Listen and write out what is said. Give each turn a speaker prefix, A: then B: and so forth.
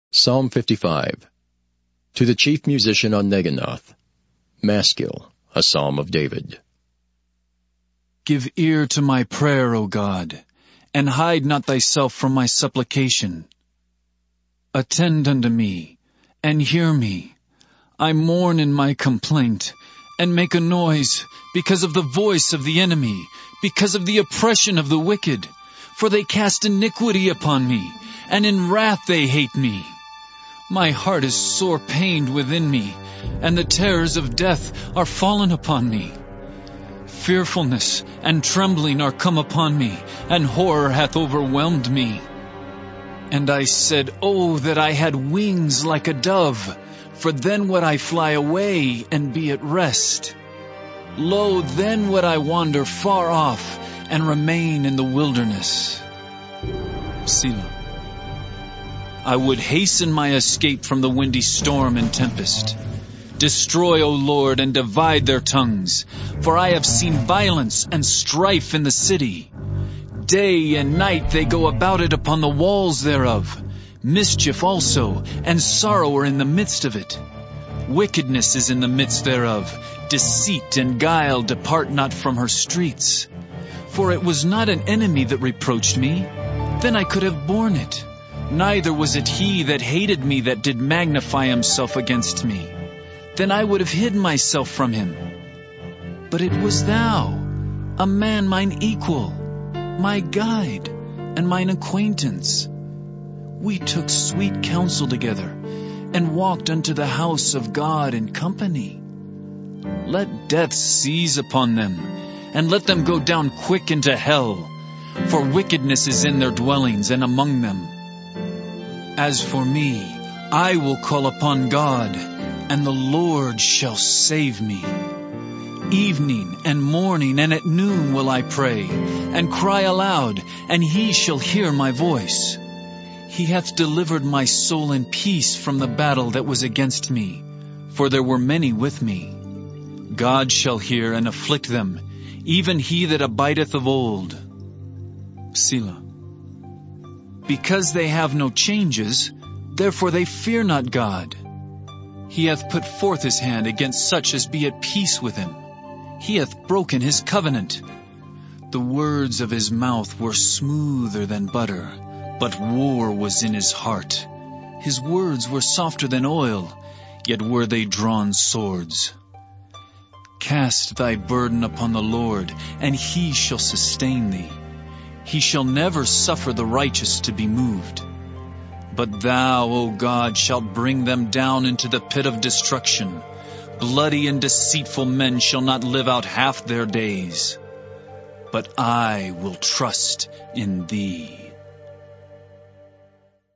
A: Psalm 55. To the chief musician on Neginoth. Maskil, a psalm of David.
B: Give ear to my prayer, O God, and hide not thyself from my supplication. Attend unto me, and hear me. I mourn in my complaint, and make a noise, because of the voice of the enemy, because of the oppression of the wicked. For they cast iniquity upon me, and in wrath they hate me. My heart is sore pained within me, and the terrors of death are fallen upon me. Fearfulness and trembling are come upon me, and horror hath overwhelmed me. And I said, Oh, that I had wings like a dove, for then would I fly away and be at rest. Lo, then would I wander far off and remain in the wilderness. Selah. I would hasten my escape from the windy storm and tempest. Destroy, O Lord, and divide their tongues, for I have seen violence and strife in the city. Day and night they go about it upon the walls thereof. Mischief also, and sorrow are in the midst of it. Wickedness is in the midst thereof. Deceit and guile depart not from her streets. For it was not an enemy that reproached me, then I could have borne it. Neither was it he that hated me that did magnify himself against me. Then I would have hid myself from him. But it was thou, a man mine equal, my guide, and mine acquaintance. We took sweet counsel together, and walked unto the house of God in company. Let death seize upon them, and let them go down quick into hell, for wickedness is in their dwellings and among them. As for me, I will call upon God, and the Lord shall save me. Evening and morning and at noon will I pray, and cry aloud, and he shall hear my voice. He hath delivered my soul in peace from the battle that was against me, for there were many with me. God shall hear and afflict them, even he that abideth of old. Selah. Because they have no changes, therefore they fear not God. He hath put forth his hand against such as be at peace with him. He hath broken his covenant. The words of his mouth were smoother than butter, but war was in his heart. His words were softer than oil, yet were they drawn swords. Cast thy burden upon the Lord, and he shall sustain thee. He shall never suffer the righteous to be moved. But thou, O God, shalt bring them down into the pit of destruction. Bloody and deceitful men shall not live out half their days. But I will trust in thee.